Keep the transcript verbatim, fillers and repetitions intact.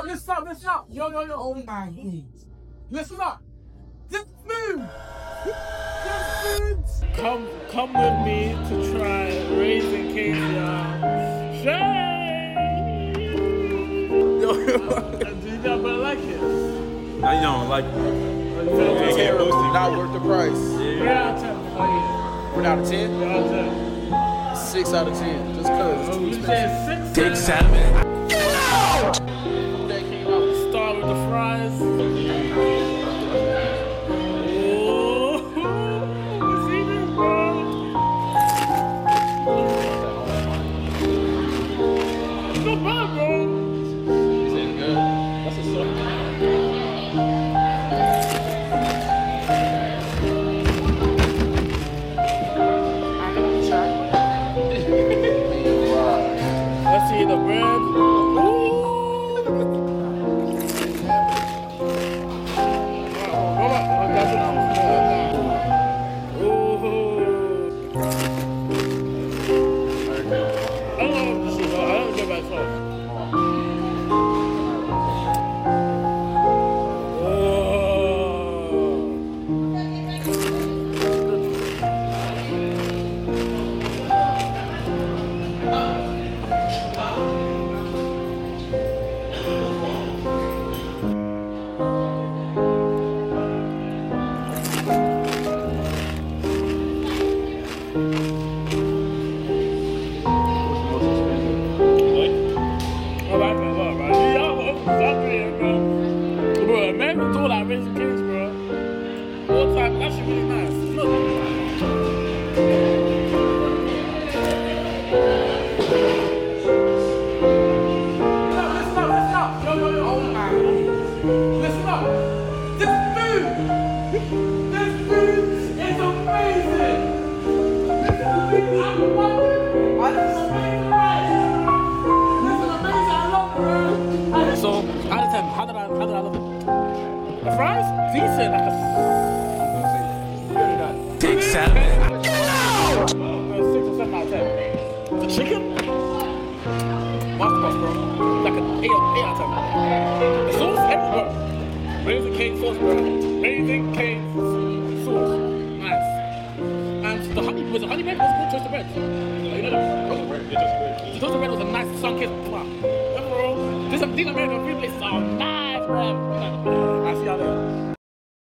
listen up, listen up. Yo, yo, yo. Oh my God. Listen up. This food. This food. Come, come with me to try Raising Cane's, y'all. Shame. Yo, yo. Do you not like it? No, you don't like it. It's terrible. Not worth the price. Yeah, I'll tell you. Oh, One out of ten? yeah. I'll tell you. Six out of ten. Just cause it's Oh, too you expensive. said six? Big salmon. That came out. Start with the fries. Oh, you see this, bro? It's not bad, bro. Is it good? That's a song. Let's see the bread. Ooh. Raising Cane's, bro. All time, that shit really nice. Look. Listen up, listen up. Yo, yo, yo. Oh my God. Listen up. This food. This food is amazing. This is amazing. I'm wondering. I just amazing rice. This is amazing. I love it, bro. So, out of ten, how did I, how did I love it? The fries? Decent, like a... Big salmon. Six or seven out of ten. The chicken? Masterclass, bro. Like an eight, eight out of ten. The sauce, everywhere. Raising Cane sauce, bro. Raising Cane sauce. Nice. And the honey, was the honey bread? It was good toasted bread. You know that? Toasted bread? Yeah, toasted bread. The toasted bread was a nice sun-kissed wow. Yeah, bro. These, these American food places are nice, bro. I see y'all there.